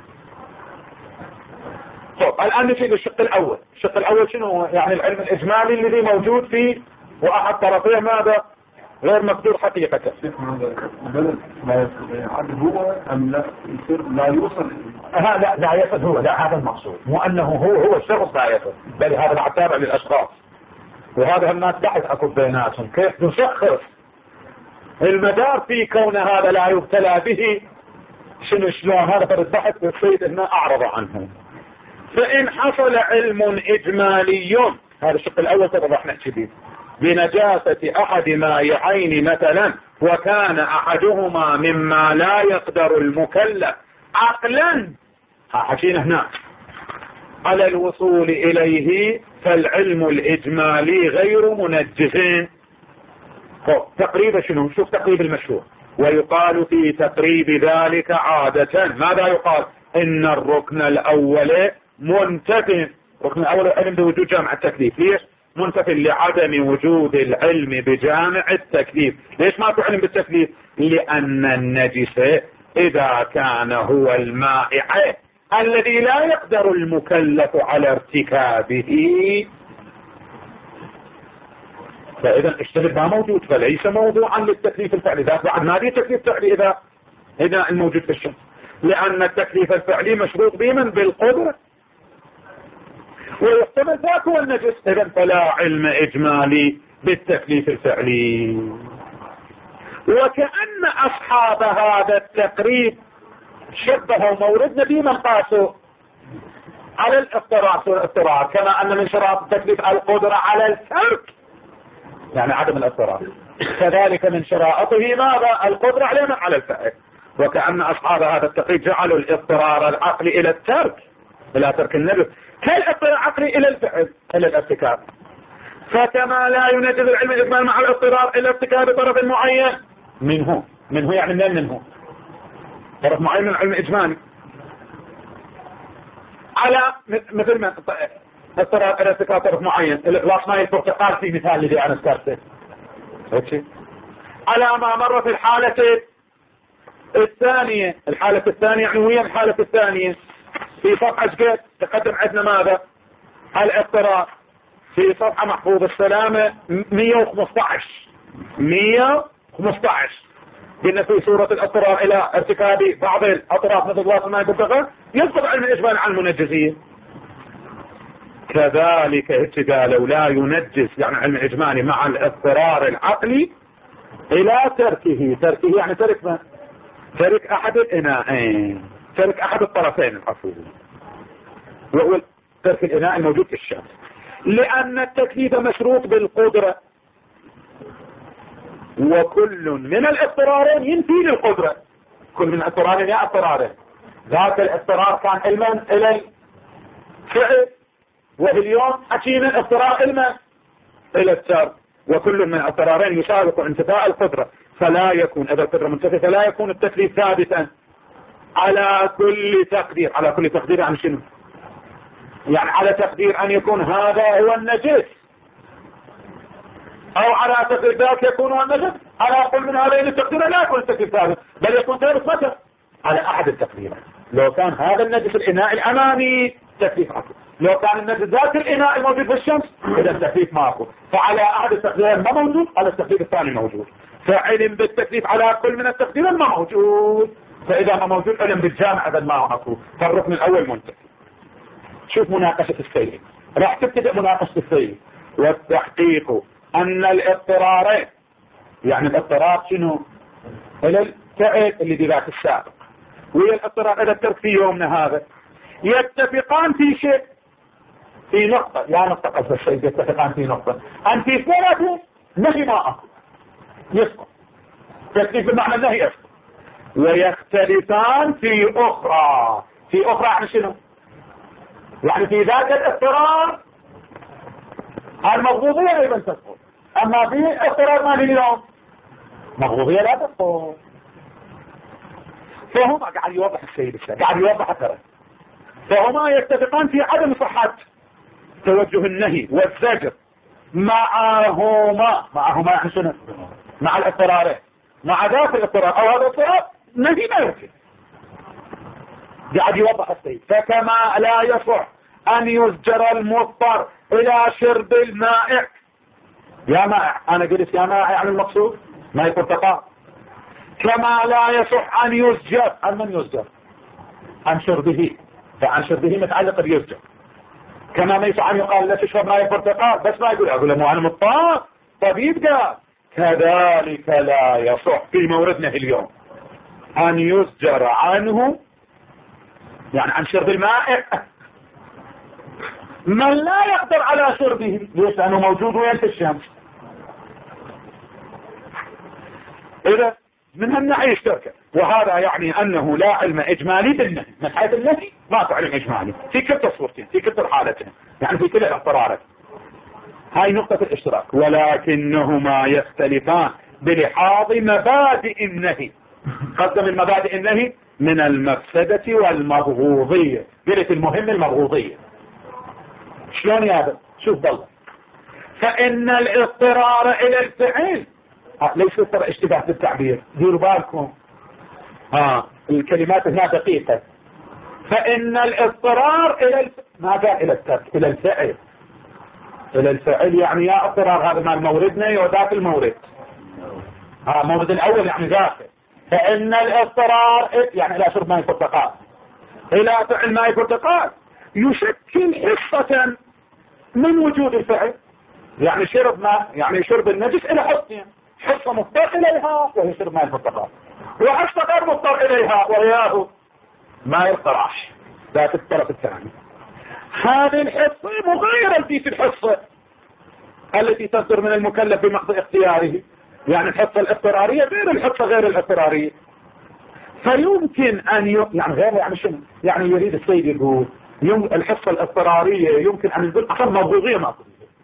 طب الآن نجي للشق الأول. الشق الأول شنو هو؟ يعني العلم الإجمالي الذي موجود فيه وأحد طرفيه ماذا؟ غير مقدور حقيقة. بلد لا يستطيع هو أم لا يصير لا يوصل؟ لا يصل هو، لا هذا المقصود، مو أنه هو الشخص لا يصل، بل هذا مع التابع للأشخاص. وهذا الناس بحث أكو بيناتهم كيف نشخص المدار في كون هذا لا يبتلى به. شلون هذا فرد بحث يصير إنه أعرض عنه. فإن حصل علم إجمالي، هذا الشق الأول تضح نحكي به، بنجاسة أحد مائعين مثلا، وكان أحدهما مما لا يقدر المكلف عقلا، حكينا هنا على الوصول إليه، فالعلم الإجمالي غير منجز. تقريبا شنو؟ شوف تقريب المشهور. ويقال في تقريب ذلك عادة ماذا يقال؟ إن الركن الأول منتف. الركن الأول العلم بوجود جامع التكليف. ليش؟ منتف لعدم وجود العلم بجامع التكليف. ليش ما في علم بالتكليف؟ لأن النجس إذا كان هو المائع الذي لا يقدر المكلف على ارتكابه، فإذا الاشتبه ما موجود، فليس موضوعا للتكليف الفعلي. ذات بعد ما دي تكليف فعلي إذا الموجود في الشمس، لأن التكليف الفعلي مشروط بمن؟ بالقدرة، ويحتمل ذاك هو النجس. إذا فلا علم إجمالي بالتكليف الفعلي. وكأن أصحاب هذا التقريب شبهوا موردنا بمن قاسوا على الاضطرار، كما أن من شرائط التكليف القدرة على الترك، يعني عدم الاضطرار، كذلك من شرائطه ماذا؟ القدرة على الفعل. وكأن أصحاب هذا التقريب جعلوا الاضطرار العقلي إلى الترك، إلى ترك النجس، كالاضطرار العقلي إلى الفعل، إلى الارتكاب. فكما لا ينجز العلم الإجمالي مع الاضطرار إلى ارتكاب طرف معين منه يعني منه طرف معين من العلم الإجمالي، على مثل ما اضطرار إلى ارتكاب طرف معين، الإخلاص ماء البرتقال في مثال الذي أنا ذكرته، على ما مر في الحالة الثانية. الحالة الثانية يعني وين الحالة الثانية؟ في صفحة قد تقدم عندنا ماذا؟ الاضطرار في صفحة محفوظ السلامة 115 قلنا في صورة الاضطرار إلى ارتكاب بعض الأطراف مثل الإخلاص ماء البرتقال يسقط علم الإجمال عن المنجزية. كذلك قالوا لا ينجز يعني علم الإجمالي مع الاضطرار العقلي إلى تركه يعني ترك ما؟ ترك أحد الإناءين، ترك أحد الطرفين العفو، وهو ترك الإناء الموجود في الشمس، لأن التكليف مشروط بالقدرة، وكل من الاضطرارين ينفي للقدرة. كل من الاضطرارين يا اضطرارين، ذاك الاضطرار كان علما إلى الفعل، واليوم حكينا الاضطرار علما إلى الترك، وكل من الاضطرارين يسابق انتفاء القدرة، فلا يكون إذا القدرة منتفية فلا يكون التكليف ثابتا على كل تقدير. على كل تقدير عن شنو؟ يعني على تقدير أن يكون هذا هو النجس، أو على تقدير ذاك يكون هو النجس. على كل من هذين التقدير لا يكون التكليف ثابت، بل يكون ثابت متى؟ على أحد التقديرين. لو كان هذا النجس الإناء الأمامي تكليف عقل، لو كان النجس ذات الإناء الموجود في الشمس إذا التكليف ماكو. فعلى أحد التقديرين ما موجود، على التقدير الثاني موجود. فعلم بالتكليف على كل من التقديرين ما موجود، فإذا ما موجود علم بالجامع هذا ما ماكو، فالركن الأول منتهي. شوف مناقشة السيد، راح تبتدأ مناقشة السيد. والتحقيق أن الاضطرارين، يعني الاضطرار شنو؟ إلى الفعل اللي بذات السابق، وهي الاضطرار إلى الترك في يومنا هذا، يتفقان في شيء، في نقطة، يا نقطة قصد السيد، يتفقان في نقطة أن في ثلاثة نهي ما أكو يسقط، تكليف بمعنى النهي يسقط، ويختلفان في أخرى. في أخرى يعني شنو؟ يعني في ذات الاضطرار المغضوضية أيضا تسقط، أما في اضطرار ما اليوم مغضوضية لا تسقط. فهما قاعد يوضح السيد الشيخ قاعد يوضح الترى فهما يتفقان في عدم صحة توجه النهي والزجر معهما يعني شنو؟ مع الاضطرارين مع ذات الاضطرار او هذا الاضطرار نهي ما يمكن. قاعد يوضح السيد فكما لا يصح ان يزجر المضطر الى شرب المائع. يا مائع انا قلت يا مائع يعني المقصود ما يكون تقاء. كما لا يصح ان يزجر عن من يزجر؟ عن شربه. فعن شربه متعلق بيزجر. كما ما يصح ان يقال لا تشرب ماء البرتقال بس ما اقول له مو انا مضطر طبيب قال. كذلك لا يصح في موردنا اليوم ان يزجر عنه يعني عن شرب الماء من لا يقدر على شربه. ليش؟ لانه موجود وين في الشمس. اذا من هالناحيه اشترك وهذا يعني انه لا علم اجمالي بالنهي. من حيث النهي ما علم اجمالي في كل الصورتين في كل الحالتين يعني في كل الاضطرارات. هاي نقطة الاشتراك ولكنهما يختلفان بلحاظ مبادئ النهي. قدم المبادئ النهي من المفسدة والمبغوضية. قلت المهم المبغوضية شلون يا هذا؟ شوف بالله فإن الاضطرار إلى الفعل ليس ترى اشتباه بالتعبير ديروا بالكم الكلمات هنا دقيقة. فإن الاضطرار إلى ما قال إلى الترك إلى الفعل. إلى الفعل يعني يا اضطرار هذا مال موردنا وذاك المورد مورد الأول يعني ذاك. فإن الاضطرار يعني إلى شرب ماء البرتقال إلى فعل ماء البرتقال يشكل حصة من وجود الفعل. يعني شرب ماء يعني شرب النجس إلى حصتين حصة مضطر إليها وهي شرب ماء البرتقال وحصة غير مضطر إليها وهي ماء القراش ذات الطرف الثاني. هذه الحصة مغايرة في الحصة التي تصدر من المكلف بمحض اختياره. يعني الحصة الاضطرارية غير الحصة غير الاضطرارية. فيمكن ان يعني غير يعني شنو يعني يريد السيد يقول الحصة الاضطرارية يمكن ان يقول اصلا مبغوضية ما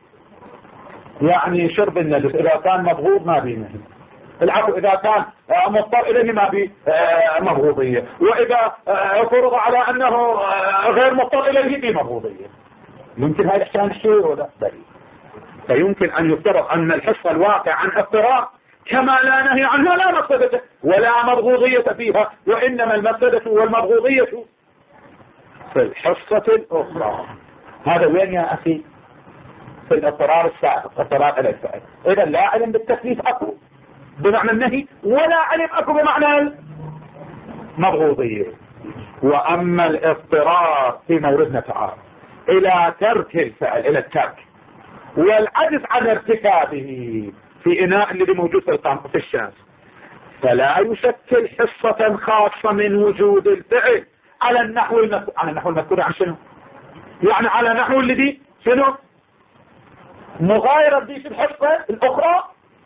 يعني شرب النجس اذا كان مبغوض ما بينه العفو اذا كان مضطر اليه ما بي مبغوضية واذا فرض على انه غير مضطر اليه بي مبغوضية. يمكن هذا احسان شيء ولا دليل. فيمكن ان يفترض ان الحصة الواقع عن اضطرار كما لا نهي عنها لا مفسدة ولا مبغوضية فيها وانما المفسدة والمبغوضية في الحصة الاخرى. هذا وين يا اخي؟ في الاضطرار السابق اضطرار الى الفعل. اذا لا علم بالتكليف اكو بمعنى النهي ولا علم اكو بمعنى المبغوضية. واما الاضطرار في موردنا تعالى الى ترك الفعل الى الترك والعجز عن ارتكابه في اناء الذي موجود في الشمس فلا يشكل حصة خاصة من وجود الفعل على النحو المذكور عن شنو؟ يعني على نحو الذي شنو؟ مغايرة دي في الحصة الاخرى.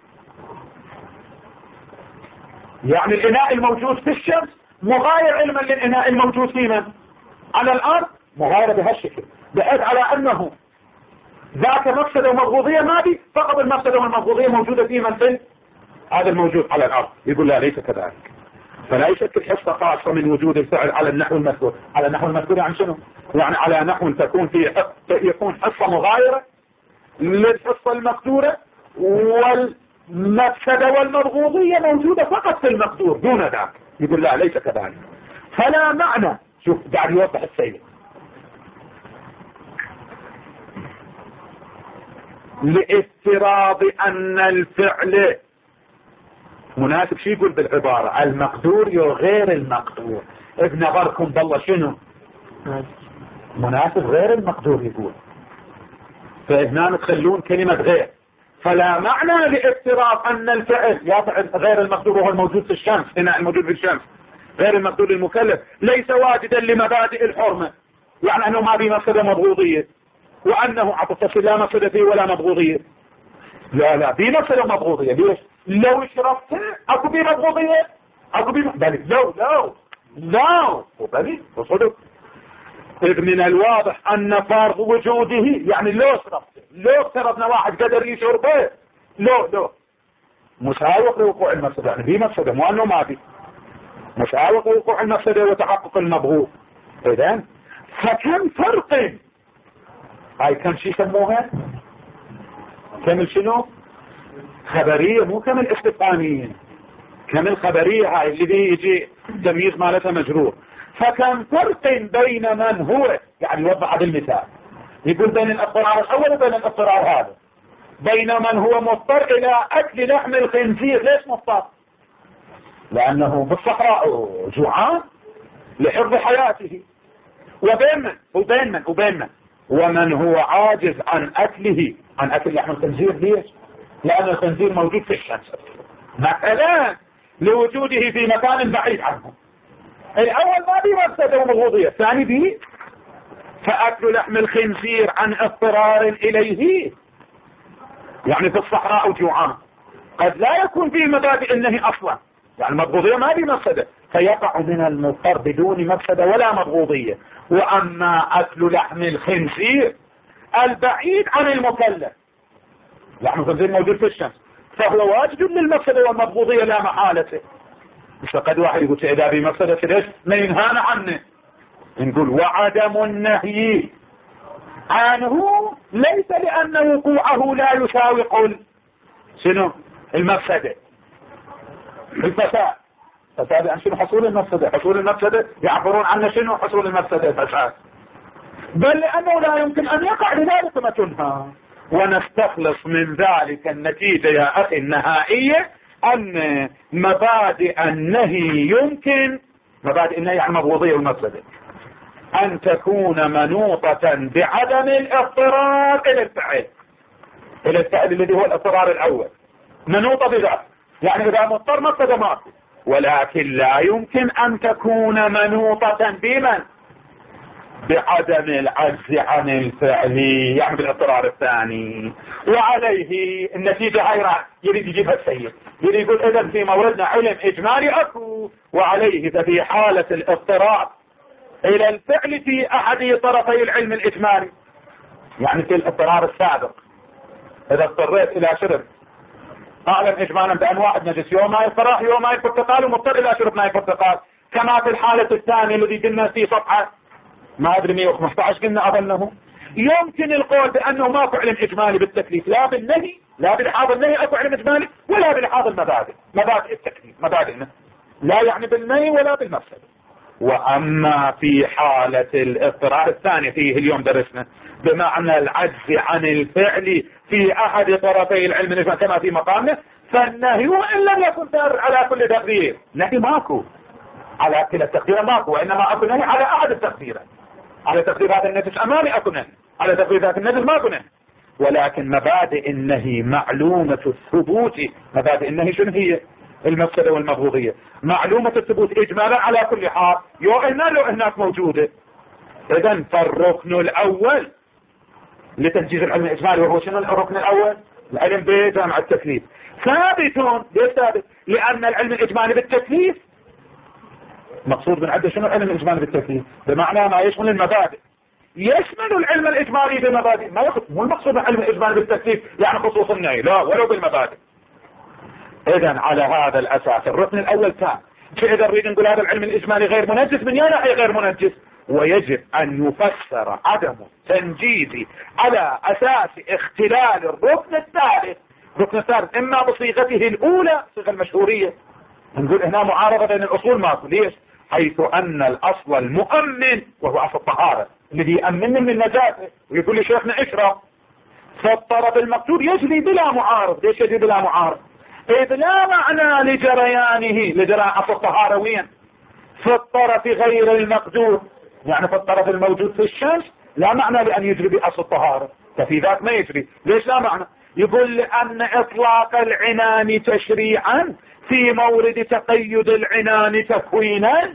يعني الاناء الموجود في الشمس مغاير علما للاناء الموجود فينا على الارض مغايرة بهالشكل بحيث على انه ذاك مفسدة ومبغوضية ما بي فقط المفسدة والمبغوضية موجودة في من هذا الموجود على الارض. يقول لا ليس كذلك. فلا يشكل حصة خاصة من وجود الفعل على النحو المذكور. على النحو المذكور يعني شنو؟ يعني على نحو تكون فيه يكون حصة مغايرة للحصة المقدورة والمفسدة والمبغوضية موجودة فقط في المقدور دون ذاك. يقول لا ليس كذلك. فلا معنى شوف قاعد يوضح السيد لافتراض ان الفعل مناسب شي يقول بالعبارة المقدور غير المقدور. ابن نظركم بالله شنو مناسب غير المقدور يقول. فهنا تخلون كلمة غير. فلا معنى لافتراض ان الفعل يا فعل غير المقدور وهو الموجود في الشمس هنا الموجود في الشمس غير المقدور للمكلف ليس واجدا لمبادئ الحرمة. يعني انه ما بيه مفسدة مبغوضية وانه عطف لا مفسدة فيه ولا مبغوضية. لا بيه مفسدة مبغوضية. ليش؟ لو شربت اكو بيه مبغوضية اكو بيه بل لا وبلي وصدق. إذ من الواضح ان فرض وجوده يعني لو افترضنا واحد قدر يشربه لو مساوق لوقوع المفسدة يعني بيه مفسدة مو انه ما مساوغ وقوع المفسدة وتحقق المبغوض. إذن فكم فرق، هاي كم شي يسموها، كم شنو، خبرية مو كم الاستفهامية، كم الخبرية هاي اللي يجي تمييز مالتها مجرور. فكم فرق بين من هو، يعني يوضح هذا المثال، يقول بين الاضطرار الاول وبين الاضطرار هذا، بين من هو مضطر الى اكل لحم الخنزير. ليش مضطر؟ لانه بالصحراء جوعان لحفظ حياته. وبين من ومن هو عاجز عن اكله، عن اكل لحم الخنزير. ليش؟ لان الخنزير موجود في الشمس مثلا لوجوده في مكان بعيد عنه. الاول ما بي مفسدة ومبغوضية، الثاني بي. فاكل لحم الخنزير عن اضطرار اليه، يعني في الصحراء وجوعان، قد لا يكون فيه مبادئ النهي اصلا، يعني مبغوضية ما بي مفسدة، فيقع من المضطر بدون مفسدة ولا مبغوضية. واما اكل لحم الخنزير البعيد عن المكلف، لحم الخنزير موجود في الشمس، فهو واجد للمفسدة والمبغوضية لا محالة. مش فقد واحد يقول اذا بي مفسدة ليش ما ينهانا عنه؟ نقول وعدم النهي عنه ليس لأن وقوعه لا يساوق شنو المفسدة، الفساد. فساد عن شنو؟ حصول المفسدة. حصول المفسدة يعبرون عنه شنو؟ حصول المفسدة، فساد. بل لأنه لا يمكن أن يقع، لذلك ما تنهى. ونستخلص من ذلك النتيجة يا أخي النهائية أن مبادئ النهي يمكن، مبادئ النهي عن المبغوضية والمفسدة، أن تكون منوطة بعدم الاضطرار إلى الفعل، إلى الفعل الذي هو الاضطرار الأول، منوطة بذلك. يعني إذا مضطر مفسدة ماكو، ولكن لا يمكن أن تكون منوطة بمن؟ بعدم العجز عن الفعل، يعني بالاضطرار الثاني. وعليه النتيجة هاي يريد يجيبها السيد، يريد يقول إذا في موردنا علم إجمالي أكو، وعليه ففي حالة الاضطرار إلى الفعل في أحد طرفي العلم الإجمالي، يعني في الاضطرار السابق إذا اضطريت إلى شرب، أعلم إجمالا بأنواع النجس، يوم ماء الفراح يوم ماء البرتقال، ومضطر إلى شرب ماء البرتقال. كما في الحالة الثانية الذي قلنا في صفحة ما أدري 115 قلنا أظنه، يمكن القول بأنه ماكو علم إجمالي بالتكليف، لا بالنهي، لا بلحاظ النهي أكو علم إجمالي، ولا بلحاظ المبادئ، مبادئ التكليف، مبادئنا لا يعني بالنهي ولا بالمفسد. وأما في حالة الاضطرار الثاني فيه اليوم درسنا بمعنى العجز عن الفعل في أحد طرفي العلم الإجمالي كما في مقامه، فالنهي وإن لم يكن دار على كل تقدير، نهي ماكو على كل التقدير ماكو، وإنما أكو نهي على أحد التقدير، على تقدير هذا النجس أمامي أكو نهي، على تقدير هذا النجس ماكو نهي. ولكن مبادئ النهي معلومة الثبوت. مبادئ النهي شنو هي؟ المفسدة والمبغوضية معلومة الثبوت إجمالا على كل حال، يو إنا لو هناك موجودة. إذن فالركن الأول لتنجيز العلم الإجمالي وهو شنو الركن الأول؟ العلم بجامع التكليف ثابتون. ليش ثابت؟ لأن العلم الإجمالي بالتكليف مقصود من عده شنو العلم الإجمالي بالتكليف؟ بمعنى ما يشمل المبادئ، يشمل العلم الإجمالي بمبادئ، ما يخص، مو المقصود من العلم الإجمالي بالتكليف يعني خصوص النهي، لا، ولو بالمبادئ. إذن على هذا الأساس الركن الأول كان، فإذا نريد نقول هذا العلم الإجمالي غير منجس، من ناحية غير منجس، ويجب أن يفسر عدم تنجيزه على أساس اختلال الركن الثالث. الركن الثالث إما بصيغته الأولى، صيغة المشهورية، نقول هنا معارضة بين الأصول ماكو. ليش؟ حيث أن الأصل المؤمن وهو أصل الطهارة الذي يأمن من النجاسة، ويقول لي شيخنا اشرب، فالطرف المقصود يجري بلا معارض. ليش يجري بلا معارض؟ إذ لا معنى لجريانه، لجريان أصل الطهارة وين؟ في الطرف غير المقدور، يعني في الطرف الموجود في الشمس لا معنى لأن يجري بأصل الطهارة، ففي ذاك ما يجري. ليش لا معنى؟ يقول لأن إطلاق العنان تشريعا في مورد تقيد العنان تكوينا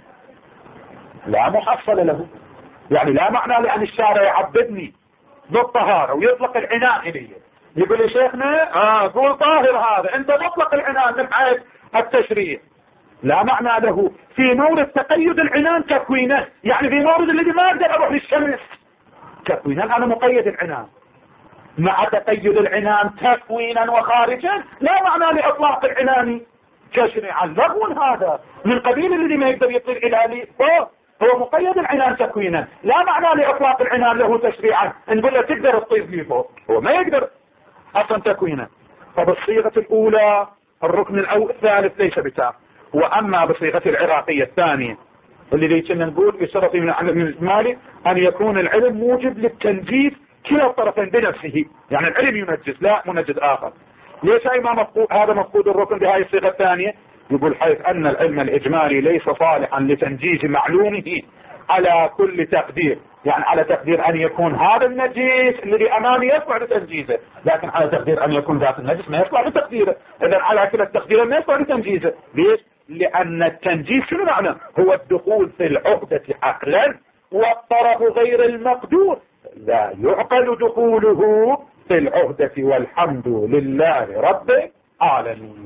لا محصل له، يعني لا معنى لأن الشارع يعبدني بالطهارة ويطلق العنان إليه، يقول لي شيخنا قول طاهر هذا، انت مطلق العنان من حيث التشريع، لا معنى له في مورد تقيد العنان تكوينا، يعني في مورد الذي ما اقدر اروح للشمس تكوينا انا مقيد العنان، مع تقيد العنان تكوينا وخارجا لا معنى لإطلاق العنان تشريعا لغو هذا من قبيل الذي ما يقدر يطير إلى لي هو مقيد العنان تكوينا، لا معنى لإطلاق العنان له تشريعا نقول له تقدر تطير لي فوق، هو ما يقدر أصلا تكوينا. فبالصيغة الأولى الركن الثالث ليس بتام. وأما بصيغة العراقية الثانية اللي كنا نقول بشرط من الإجمالي أن يكون العلم موجب للتنجيز كلا الطرفين بنفسه، يعني العلم ينجز لا منجز آخر. ليش هذا مفقود الركن بهذه الصيغة الثانية؟ يقول حيث أن العلم الإجمالي ليس صالحا لتنجيز معلومه على كل تقدير، يعني على تقدير أن يكون هذا النجيس الذي أمامي يصلح لتنجيزه، لكن على تقدير أن يكون ذات النجس ما يصلح لتقديره، إذن على كلا التقدير ما يصلح لتنجيزه. ليش؟ لأن التنجيز شنو معنى؟ هو الدخول في العقدة عقلا، والطرف غير المقدور لا يعقل دخوله في العقدة، والحمد لله رب العالمين.